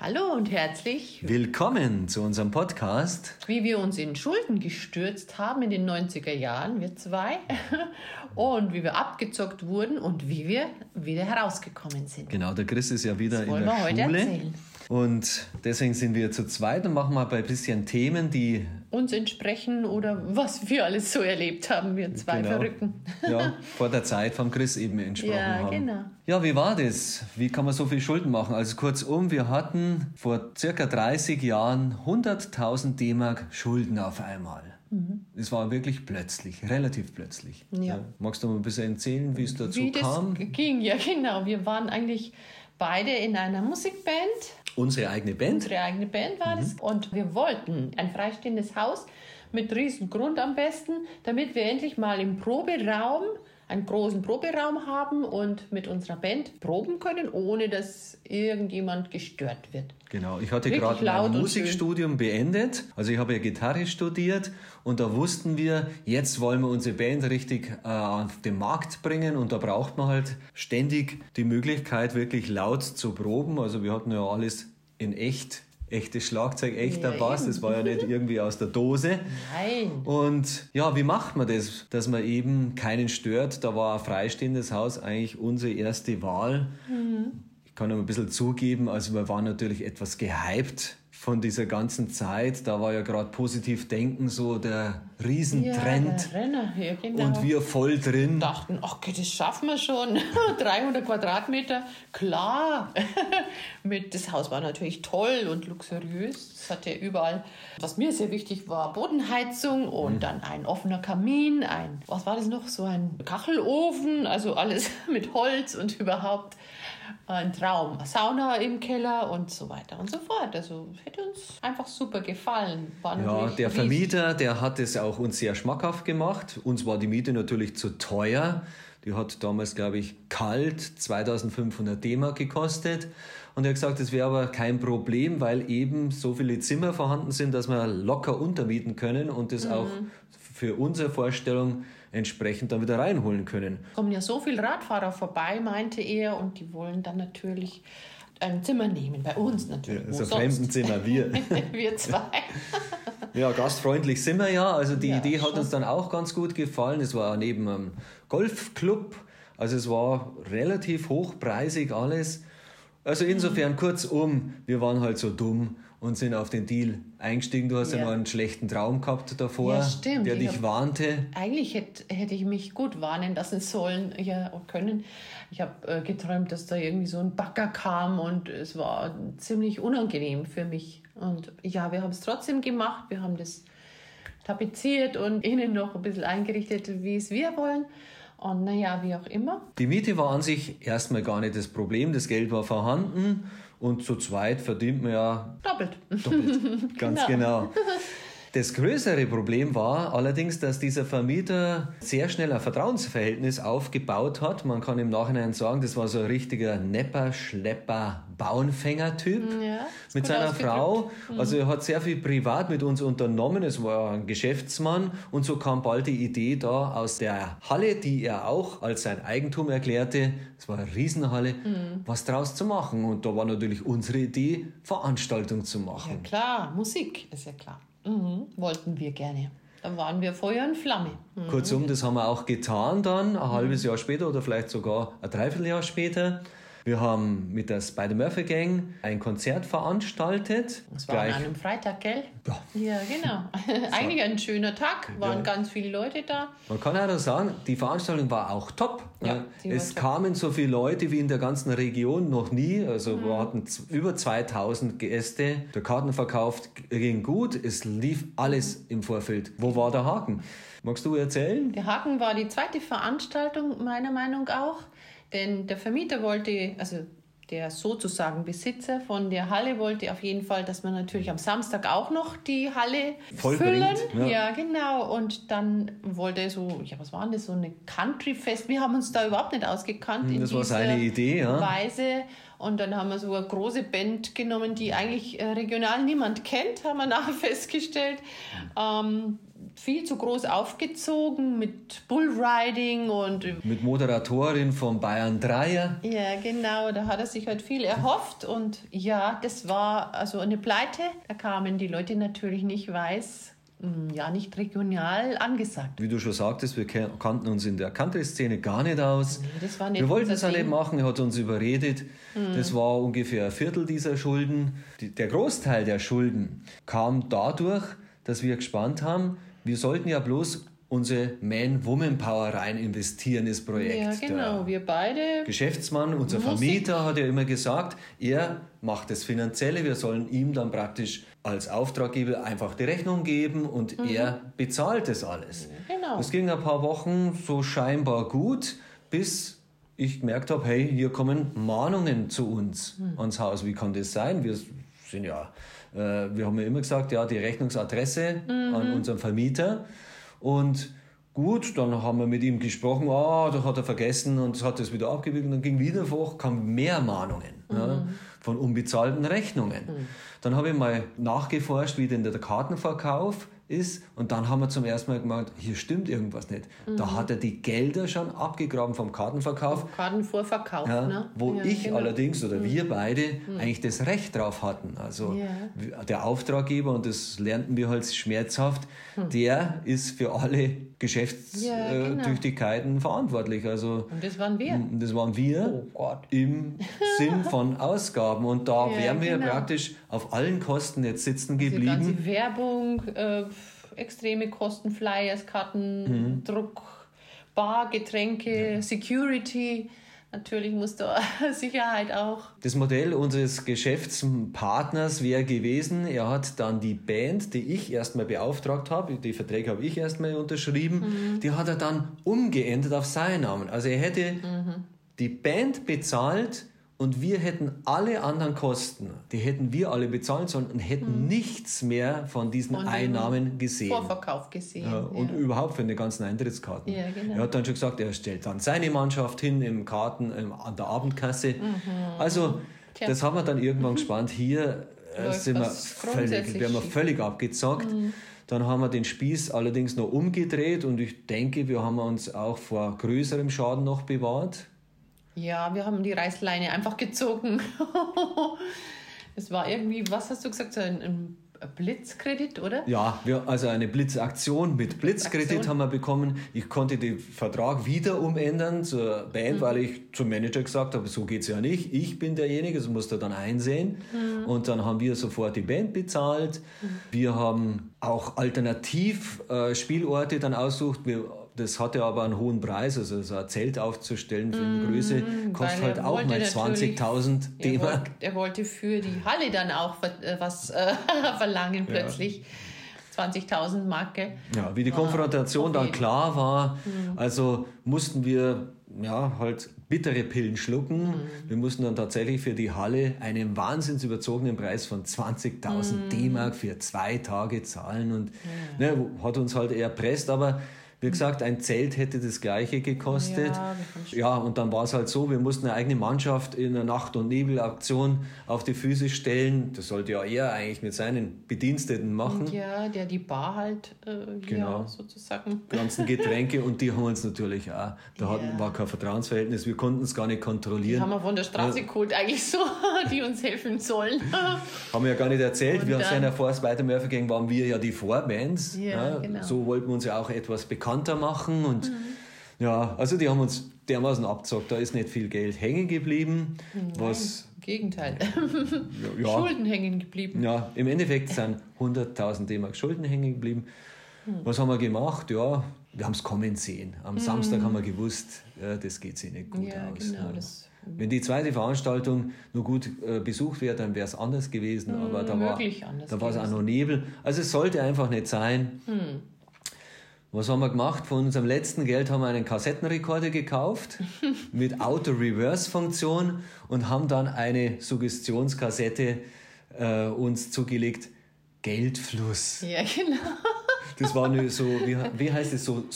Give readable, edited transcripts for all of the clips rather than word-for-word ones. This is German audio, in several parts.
Hallo und herzlich willkommen zu unserem Podcast. Wie wir uns in Schulden gestürzt haben in den 90er Jahren, wir zwei, und wie wir abgezockt wurden und wie wir wieder herausgekommen sind. Genau, der Chris ist ja wieder in der wir heute Schule. Erzählen. Und deswegen sind wir zu zweit und machen mal ein bisschen Themen, die uns entsprechen oder was wir alles so erlebt haben, wir zwei Verrückten. Ja, vor der Zeit vom Chris eben entsprochen haben. Genau. Ja, wie war das? Wie kann man so viel Schulden machen? Also kurzum, wir hatten vor circa 30 Jahren 100.000 D-Mark Schulden auf einmal. Es war wirklich plötzlich, relativ plötzlich. Ja. Magst du mal ein bisschen erzählen, wie es dazu kam? Wie das ging, ja genau. Wir waren eigentlich beide in einer Musikband. Unsere eigene Band? Unsere eigene Band war das. Und wir wollten ein freistehendes Haus mit riesen Grund am besten, damit wir endlich mal im Proberaum einen großen Proberaum haben und mit unserer Band proben können, ohne dass irgendjemand gestört wird. Genau, ich hatte gerade mein Musikstudium beendet, also ich habe ja Gitarre studiert und da wussten wir, jetzt wollen wir unsere Band richtig auf den Markt bringen und da braucht man halt ständig die Möglichkeit, wirklich laut zu proben. Also wir hatten ja alles in echtes Schlagzeug, echter Bass, das war ja nicht irgendwie aus der Dose. Nein. Und ja, wie macht man das, dass man eben keinen stört? Da war ein freistehendes Haus eigentlich unsere erste Wahl. Ich kann noch ein bisschen zugeben, also wir waren natürlich etwas gehypt von dieser ganzen Zeit. Da war ja gerade positiv denken so der Riesentrend. Ja, der Renner, ja, genau. Und wir voll drin. Dachten, okay, das schaffen wir schon. 300 Quadratmeter, klar. Das Haus war natürlich toll und luxuriös. Es hatte überall, was mir sehr wichtig war, Bodenheizung und dann ein offener Kamin, was war das noch, so ein Kachelofen, also alles mit Holz und überhaupt ein Traum. Sauna im Keller und so weiter und so fort. Also hätte uns einfach super gefallen. Ja, der Vermieter, der hat es auch uns sehr schmackhaft gemacht. Uns war die Miete natürlich zu teuer. Die hat damals, glaube ich, kalt 2.500 D-Mark gekostet. Und er hat gesagt, das wäre aber kein Problem, weil eben so viele Zimmer vorhanden sind, dass wir locker untermieten können und das auch für unsere Vorstellung entsprechend dann wieder reinholen können. Es kommen ja so viele Radfahrer vorbei, meinte er, und die wollen dann natürlich ein Zimmer nehmen, bei uns natürlich. Also Fremdenzimmer, wir. Wir zwei. Ja, gastfreundlich sind wir ja. Also die Idee hat uns dann auch ganz gut gefallen. Es war neben einem Golfclub, also es war relativ hochpreisig alles. Also insofern kurzum, wir waren halt so dumm und sind auf den Deal eingestiegen. Du hast ja noch einen schlechten Traum gehabt davor, der dich warnte. Eigentlich hätte ich mich gut warnen lassen sollen, können. Ich habe geträumt, dass da irgendwie so ein Bagger kam und es war ziemlich unangenehm für mich. Und ja, wir haben es trotzdem gemacht. Wir haben das tapeziert und innen noch ein bisschen eingerichtet, wie es wir wollen. Und naja, wie auch immer. Die Miete war an sich erstmal gar nicht das Problem. Das Geld war vorhanden und zu zweit verdient man ja doppelt. Ganz genau. Das größere Problem war allerdings, dass dieser Vermieter sehr schnell ein Vertrauensverhältnis aufgebaut hat. Man kann im Nachhinein sagen, das war so ein richtiger Nepper, Schlepper, Bauernfänger-Typ mit seiner Frau. Also er hat sehr viel privat mit uns unternommen. Es war ein Geschäftsmann und so kam bald die Idee da aus der Halle, die er auch als sein Eigentum erklärte. Es war eine Riesenhalle, was draus zu machen. Und da war natürlich unsere Idee, Veranstaltung zu machen. Ja klar, Musik ist ja klar. Wollten wir gerne. Da waren wir Feuer und Flamme. Kurzum, das haben wir auch getan dann, ein halbes Jahr später oder vielleicht sogar ein Dreivierteljahr später. Wir haben mit der Spider-Murphy-Gang ein Konzert veranstaltet. Das war an einem Freitag, gell? Ja, genau. Eigentlich ein schöner Tag, waren ganz viele Leute da. Man kann ja auch sagen, die Veranstaltung war auch top. Ja, es kamen so viele Leute wie in der ganzen Region noch nie. Also wir hatten über 2000 Gäste. Der Kartenverkauf ging gut, es lief alles im Vorfeld. Wo war der Haken? Magst du erzählen? Der Haken war die zweite Veranstaltung, meiner Meinung auch. Denn der Vermieter wollte, also der sozusagen Besitzer von der Halle wollte auf jeden Fall, dass man natürlich am Samstag auch noch die Halle füllen. Ja, genau. Und dann wollte er so, was war denn das, so eine Country-Fest. Wir haben uns da überhaupt nicht ausgekannt. Das war seine Idee, Weise. Und dann haben wir so eine große Band genommen, die eigentlich regional niemand kennt, haben wir nachher festgestellt. viel zu groß aufgezogen mit Bullriding und... Mit Moderatorin von Bayern 3. Ja, genau, da hat er sich halt viel erhofft und ja, das war also eine Pleite. Da kamen die Leute natürlich nicht nicht regional angesagt. Wie du schon sagtest, wir kannten uns in der Country-Szene gar nicht aus. Nee, das war nicht wir wollten unser es auch nicht Ding. machen, er hat uns überredet. Das war ungefähr ein Viertel dieser Schulden. Der Großteil der Schulden kam dadurch, dass wir gespannt haben, wir sollten ja bloß unsere Man-Woman-Power rein investieren ins Projekt. Ja, genau, wir beide. Geschäftsmann, unser Vermieter, hat ja immer gesagt, er macht das Finanzielle, wir sollen ihm dann praktisch als Auftraggeber einfach die Rechnung geben und er bezahlt das alles. Genau. Das ging ein paar Wochen so scheinbar gut, bis ich gemerkt habe, hey, hier kommen Mahnungen zu uns ans Haus. Wie kann das sein? Wir haben ja immer gesagt, ja, die Rechnungsadresse an unseren Vermieter. Und gut, dann haben wir mit ihm gesprochen, da hat er vergessen und hat das wieder abgewickelt. Und dann ging wieder vor, kamen mehr Mahnungen von unbezahlten Rechnungen. Dann habe ich mal nachgeforscht, wie denn der Kartenverkauf ist. Und dann haben wir zum ersten Mal gemerkt, hier stimmt irgendwas nicht. Da hat er die Gelder schon abgegraben vom Kartenverkauf. Kartenvorverkauf, ne? Wo Ja, ich genau. allerdings oder wir beide eigentlich das Recht drauf hatten. Also der Auftraggeber, und das lernten wir halt schmerzhaft, der ist für alle Geschäftstüchtigkeiten verantwortlich. Also, Und das waren wir. das waren wir Oh Gott. im Sinn von Ausgaben. Und da Ja, wären wir genau. praktisch auf allen Kosten jetzt sitzen Die geblieben. ganze Werbung, extreme Kosten, Flyers, Karten, Druck, Bar, Getränke, Security. Natürlich muss da Sicherheit auch. Das Modell unseres Geschäftspartners wäre gewesen, er hat dann die Band, die ich erstmal beauftragt habe, die Verträge habe ich erstmal unterschrieben, die hat er dann umgeändert auf seinen Namen. Also er hätte die Band bezahlt und wir hätten alle anderen Kosten, die hätten wir alle bezahlen sollen und hätten nichts mehr von diesen Von dem Einnahmen gesehen. Vorverkauf gesehen. Ja, und überhaupt für die ganzen Eintrittskarten. Ja, genau. Er hat dann schon gesagt, er stellt dann seine Mannschaft hin im Karten, an der Abendkasse. Also, Tja. das haben wir dann irgendwann gespannt. Hier Läuft sind wir was grundsätzlich werden wir schief. völlig abgezockt. Dann haben wir den Spieß allerdings noch umgedreht und ich denke, wir haben uns auch vor größerem Schaden noch bewahrt. Ja, wir haben die Reißleine einfach gezogen. Es war irgendwie, was hast du gesagt, so ein Blitzkredit, oder? Ja, also eine Blitzaktion mit Blitzkredit Blitzaktion. haben wir bekommen. Ich konnte den Vertrag wieder umändern zur Band, weil ich zum Manager gesagt habe, so geht es ja nicht. Ich bin derjenige, das musst du dann einsehen. Und dann haben wir sofort die Band bezahlt. Wir haben auch alternativ Spielorte dann ausgesucht. Das hatte aber einen hohen Preis, also so ein Zelt aufzustellen für eine Größe kostet weil halt er auch wollte mal natürlich- 20.000 D-Mark. Er wollte für die Halle dann auch was verlangen plötzlich. 20.000 Mark, gell? Ja, wie die Konfrontation dann klar war, also mussten wir halt bittere Pillen schlucken. Wir mussten dann tatsächlich für die Halle einen wahnsinns überzogenen Preis von 20.000 D-Mark für 2 Tage zahlen und hat uns halt erpresst, aber wie gesagt, ein Zelt hätte das Gleiche gekostet. Ja, und dann war es halt so, wir mussten eine eigene Mannschaft in einer Nacht- und Nebelaktion auf die Füße stellen. Das sollte ja er eigentlich mit seinen Bediensteten machen. Ja, der die Bar halt, Genau. sozusagen. Die ganzen Getränke und die haben uns natürlich auch. War kein Vertrauensverhältnis, wir konnten es gar nicht Die kontrollieren. haben wir von der Straße geholt, eigentlich so, die uns helfen sollen. Haben wir ja gar nicht erzählt. Und Wir dann- sind ja vor Spider Murphy Gang, waren wir ja die Vorbands. Ja, genau. So wollten wir uns ja auch etwas bekannter machen. Und ja, also die haben uns dermaßen abgezockt, da ist nicht viel Geld hängen geblieben. Was, Gegenteil. ja, Schulden hängen geblieben. ja, im Endeffekt sind 100.000 D-Mark Schulden hängen geblieben. Was haben wir gemacht? Ja, wir haben es kommen sehen. Am Samstag haben wir gewusst, das geht sich nicht gut Ja, aus. genau. Ja. Das Wenn die zweite Veranstaltung nur gut besucht wäre, dann wäre es anders gewesen. Aber da war möglich anders es auch gewesen. noch Nebel. Also es sollte einfach nicht sein. Was haben wir gemacht? Von unserem letzten Geld haben wir einen Kassettenrekorder gekauft mit Auto-Reverse-Funktion und haben dann eine Suggestionskassette uns zugelegt. Geldfluss. Ja, genau. Das war nur so, wie heißt es so?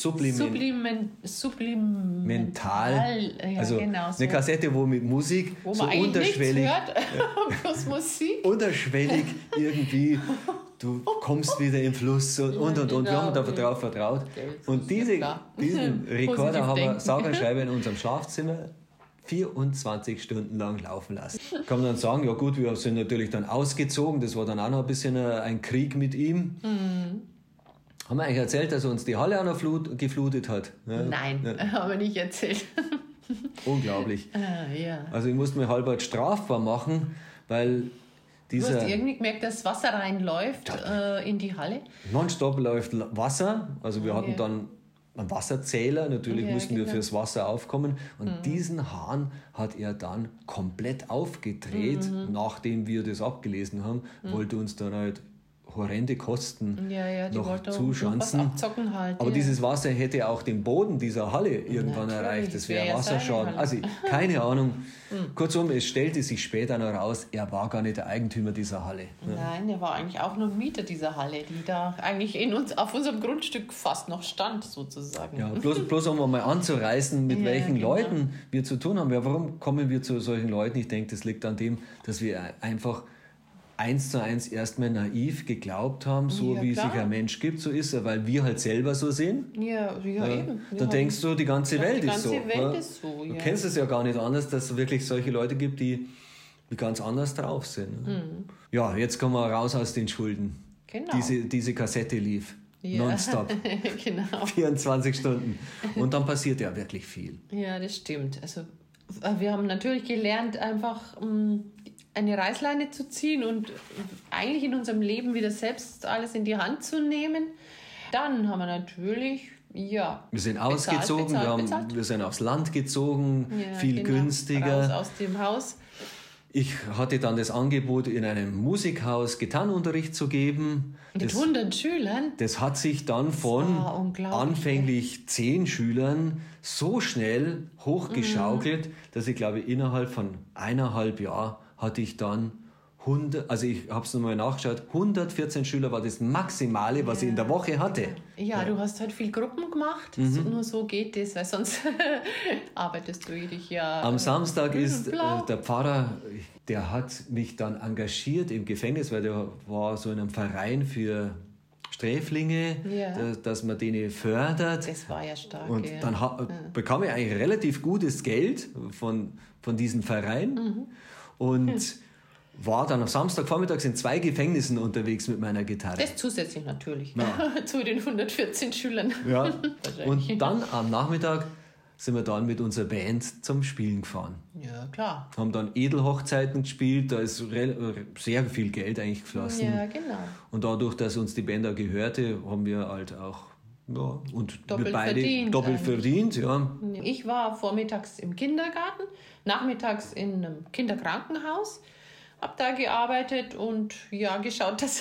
Sublimental. Ja, Also genau so. eine Kassette, wo mit Musik Wo so man eigentlich nichts unterschwellig, hört, bloß Musik. unterschwellig irgendwie du kommst wieder im Fluss und. Genau. Wir haben darauf vertraut. Und diesen Rekorder haben wir sage und schreibe in unserem Schlafzimmer 24 Stunden lang laufen lassen. Kann man dann sagen, ja gut, wir sind natürlich dann ausgezogen, das war dann auch noch ein bisschen ein Krieg mit ihm. Haben wir eigentlich erzählt, dass er uns die Halle auch noch geflutet hat? Ja? Nein, haben wir nicht erzählt. Unglaublich. Ja. Also ich musste mich halbwegs strafbar machen, weil Du hast irgendwie gemerkt, dass Wasser reinläuft in die Halle? Nonstop läuft Wasser, also wir hatten dann einen Wasserzähler, natürlich mussten wir fürs Wasser aufkommen und diesen Hahn hat er dann komplett aufgedreht, nachdem wir das abgelesen haben, wollte uns dann halt horrende Kosten noch zuschanzen. Was abzocken halt, aber dieses Wasser hätte auch den Boden dieser Halle irgendwann erreicht. Das wäre Wasserschaden. Also keine Ahnung. Kurzum, es stellte sich später noch raus, er war gar nicht der Eigentümer dieser Halle. Nein, er war eigentlich auch nur Mieter dieser Halle, die da eigentlich auf unserem Grundstück fast noch stand, sozusagen. Ja, bloß um mal anzureißen, mit welchen Leuten wir zu tun haben. Ja, warum kommen wir zu solchen Leuten? Ich denke, das liegt an dem, dass wir einfach 1:1 erstmal naiv geglaubt haben, so wie sich ein Mensch gibt, so ist er, weil wir halt selber so sind. Ja, eben. Dann denkst du, die ganze Welt ist so. Die ganze Welt ist so, Du kennst es ja gar nicht anders, dass es wirklich solche Leute gibt, die ganz anders drauf sind. Ja, jetzt kommen wir raus aus den Schulden. Genau. Diese Kassette lief. Nonstop. Genau. 24 Stunden. Und dann passiert ja wirklich viel. Ja, das stimmt. Also wir haben natürlich gelernt, einfach eine Reißleine zu ziehen und eigentlich in unserem Leben wieder selbst alles in die Hand zu nehmen. Dann haben wir natürlich, wir sind ausgezogen, wir sind aufs Land gezogen, viel günstiger. Raus aus dem Haus. Ich hatte dann das Angebot, in einem Musikhaus Gitarrenunterricht zu geben. Mit 100 Schülern? Das hat sich dann von anfänglich 10 Schülern so schnell hochgeschaukelt, dass ich glaube, innerhalb von 1,5 Jahren hatte ich dann 100, also ich habe es nochmal nachgeschaut, 114 Schüler war das Maximale, was ich in der Woche hatte. Ja, du hast halt viel Gruppen gemacht, nur so geht das, weil sonst arbeitest du dich ja. Am Samstag ist der Pfarrer, der hat mich dann engagiert im Gefängnis, weil der war so in einem Verein für Sträflinge, dass man denen fördert. Das war ja stark. Und dann bekam ich eigentlich relativ gutes Geld von diesem Verein. Und war dann am Samstagvormittag in 2 Gefängnissen unterwegs mit meiner Gitarre. Das zusätzlich natürlich zu den 114 Schülern. Ja. Und dann am Nachmittag sind wir dann mit unserer Band zum Spielen gefahren. Ja, klar. Haben dann Edelhochzeiten gespielt, da ist sehr viel Geld eigentlich geflossen. Ja, genau. Und dadurch, dass uns die Band auch gehörte, haben wir halt auch und wir beide doppelt verdient. Ja. Ich war vormittags im Kindergarten, nachmittags in einem Kinderkrankenhaus, habe da gearbeitet und geschaut, dass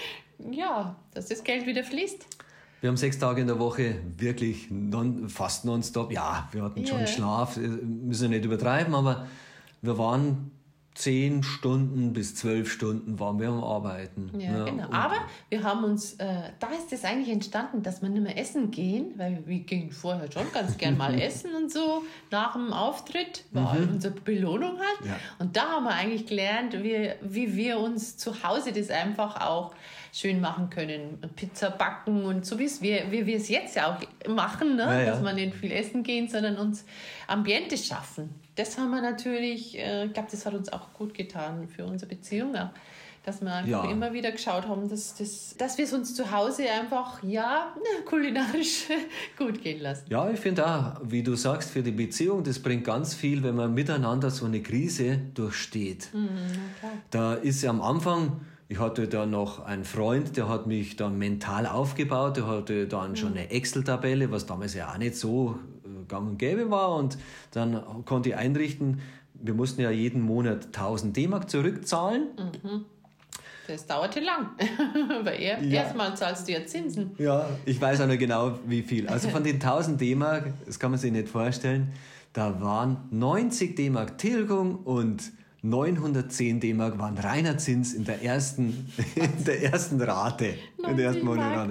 das Geld wieder fließt. Wir haben 6 Tage in der Woche wirklich fast nonstop. Ja, wir hatten schon Schlaf, müssen wir nicht übertreiben, aber wir waren 10 Stunden bis 12 Stunden waren wir am Arbeiten. Ja, genau. Aber wir haben uns, da ist es eigentlich entstanden, dass wir nicht mehr essen gehen, weil wir gingen vorher schon ganz gern mal essen und so. Nach dem Auftritt war unsere Belohnung halt. Ja. Und da haben wir eigentlich gelernt, wie wir uns zu Hause das einfach auch schön machen können. Pizza backen und so wie wir es jetzt ja auch machen, ne? Dass wir nicht viel essen gehen, sondern uns Ambiente schaffen. Das haben wir natürlich, ich glaube, das hat uns auch gut getan für unsere Beziehung, dass wir einfach immer wieder geschaut haben, dass wir es uns zu Hause einfach kulinarisch gut gehen lassen. Ja, ich finde auch, wie du sagst, für die Beziehung, das bringt ganz viel, wenn man miteinander so eine Krise durchsteht. Da ist ja am Anfang, ich hatte da noch einen Freund, der hat mich dann mental aufgebaut, der hatte dann schon eine Excel-Tabelle, was damals ja auch nicht so gang und gäbe war, und dann konnte ich einrichten, wir mussten ja jeden Monat 1000 D-Mark zurückzahlen. Das dauerte lang, weil erstmal zahlst du ja Zinsen. Ja, ich weiß auch noch genau, wie viel. Also von den 1000 D-Mark, das kann man sich nicht vorstellen, da waren 90 D-Mark Tilgung und 910 D-Mark waren reiner Zins in der ersten Rate. In der ersten Monat.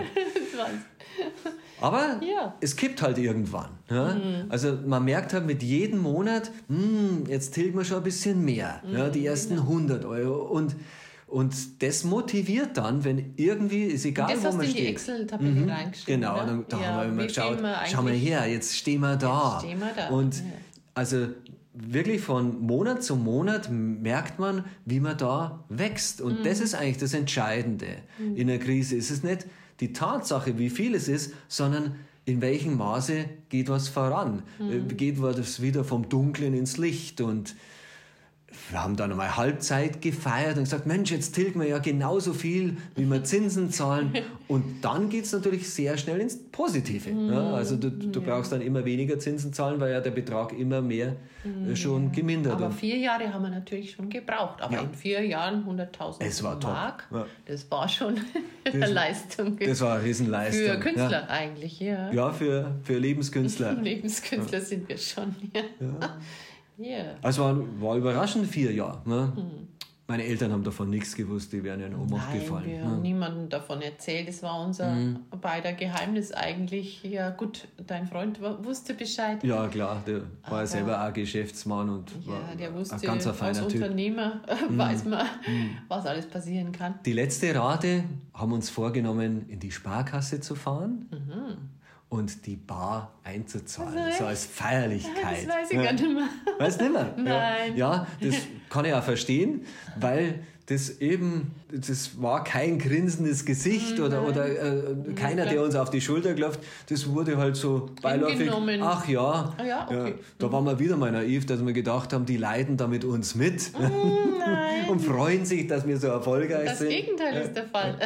Aber es kippt halt irgendwann. Ja? Also man merkt halt mit jedem Monat, jetzt tilgen wir schon ein bisschen mehr. Die ersten 100 Euro. Und Und das motiviert dann, wenn irgendwie, ist egal, das wo hast man du in die steht. Excel-Tabelle reingeschrieben, Genau, oder? da haben wir immer geschaut, schau mal her, jetzt stehen wir da. Und also wirklich von Monat zu Monat merkt man, wie man da wächst. Und das ist eigentlich das Entscheidende in der Krise. Es ist nicht die Tatsache, wie viel es ist, sondern in welchem Maße geht was voran. Geht was wieder vom Dunklen ins Licht. Und wir haben dann einmal Halbzeit gefeiert und gesagt, Mensch, jetzt tilgen wir ja genauso viel, wie wir Zinsen zahlen. Und dann geht es natürlich sehr schnell ins Positive. Ja, also du brauchst dann immer weniger Zinsen zahlen, weil ja der Betrag immer mehr schon gemindert. Aber 4 Jahre haben wir natürlich schon gebraucht. Aber in 4 Jahren 100.000 Mark, das war schon eine Leistung. Das war eine Riesenleistung. Für Künstler eigentlich, ja. Ja, für Lebenskünstler. Lebenskünstler sind wir schon, ja. Yeah. Also war überraschend 4 Jahre. Ne? Meine Eltern haben davon nichts gewusst, die wären ja in Ohnmacht gefallen. Wir haben niemandem davon erzählt. Es war unser beider Geheimnis eigentlich. Ja gut, dein Freund wusste Bescheid. Ja klar, der war ja selber auch Geschäftsmann und der wusste, ein ganz feiner als Typ. Unternehmer weiß man, was alles passieren kann. Die letzte Rate haben uns vorgenommen, in die Sparkasse zu fahren. Und die Bar einzuzahlen, so als Feierlichkeit. Das weiß ich gar nicht mehr. Weißt du nicht mehr? Nein. Ja, das kann ich auch verstehen, weil das war kein grinsendes Gesicht oder keiner, der uns auf die Schulter klopft. Das wurde halt so beiläufig. Ach ja. Okay. Da waren wir wieder mal naiv, dass wir gedacht haben, die leiden da mit uns mit und freuen sich, dass wir so erfolgreich sind. Das Gegenteil ist der Fall.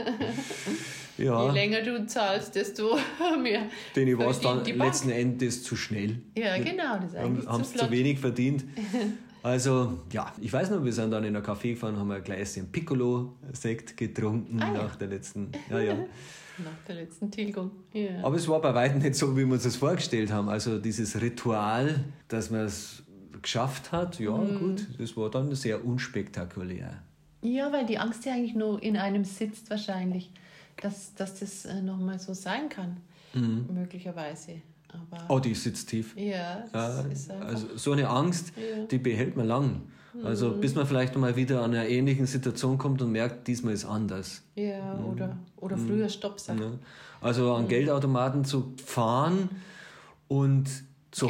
Ja. Je länger du zahlst, desto mehr. Denen war es dann letzten Endes zu schnell. Ja, genau. Das haben es zu wenig verdient. Also, ja, ich weiß noch, wir sind dann in ein Café gefahren, haben ein Gläschen Piccolo-Sekt getrunken nach der letzten. Ja. Nach der letzten Tilgung. Ja. Aber es war bei weitem nicht so, wie wir uns das vorgestellt haben. Also dieses Ritual, dass man es geschafft hat, ja gut, das war dann sehr unspektakulär. Ja, weil die Angst ja eigentlich nur in einem sitzt wahrscheinlich, dass das nochmal so sein kann, möglicherweise. Aber die sitzt tief. Ja, das ist einfach. Also so eine Angst, die behält man lang. Also bis man vielleicht mal wieder an einer ähnlichen Situation kommt und merkt, diesmal ist anders. Ja, oder früher Stopp sagt. Ja. Also an Geldautomaten zu fahren und zu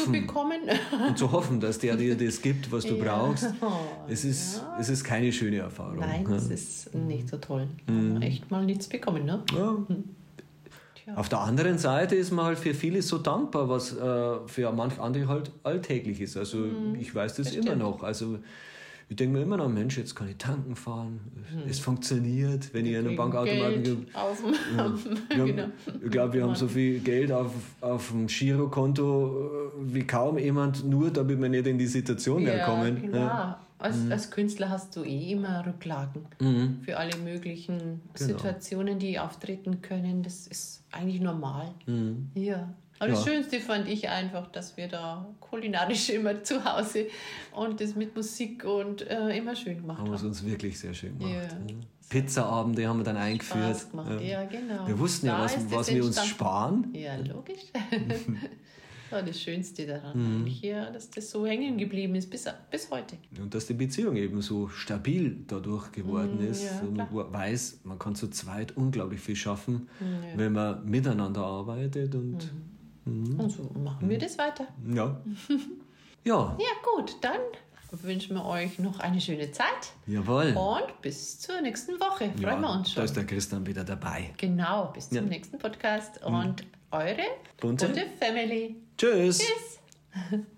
hoffen, dass der dir das gibt, was du brauchst. Es ist keine schöne Erfahrung. Nein, es ist nicht so toll. Echt mal nichts bekommen, ne? Ja. Auf der anderen Seite ist man halt für vieles so dankbar, was für manche andere halt alltäglich ist. Also ich weiß das immer noch. Also ich denke mir immer noch, Mensch, jetzt kann ich tanken fahren. Es funktioniert, wenn ich einen Bankautomaten gebe. Genau. Ich glaube, wir haben so viel Geld auf dem Girokonto wie kaum jemand, nur damit wir nicht in die Situation mehr kommen. Genau. Ja. Als Künstler hast du immer Rücklagen für alle möglichen Situationen, die auftreten können. Das ist eigentlich normal. Ja. Aber das Schönste fand ich einfach, dass wir da kulinarisch immer zu Hause und das mit Musik und immer schön gemacht haben. Haben wir es uns wirklich sehr schön gemacht. Ja. Pizzaabende haben wir dann eingeführt. Spaß gemacht. Ja, genau. Wir wussten ja, was wir uns sparen. Ja, logisch. Das war das Schönste daran, eigentlich, dass das so hängen geblieben ist bis heute. Und dass die Beziehung eben so stabil dadurch geworden ist. Ja, und man weiß, man kann zu zweit unglaublich viel schaffen, wenn man miteinander arbeitet. Und so machen wir das weiter. Ja. Ja, gut, dann wünschen wir euch noch eine schöne Zeit. Jawohl. Und bis zur nächsten Woche. Freuen wir uns schon. Da ist der Christian wieder dabei. Genau, bis zum nächsten Podcast. Und eure bunte Family. Tschüss. Tschüss.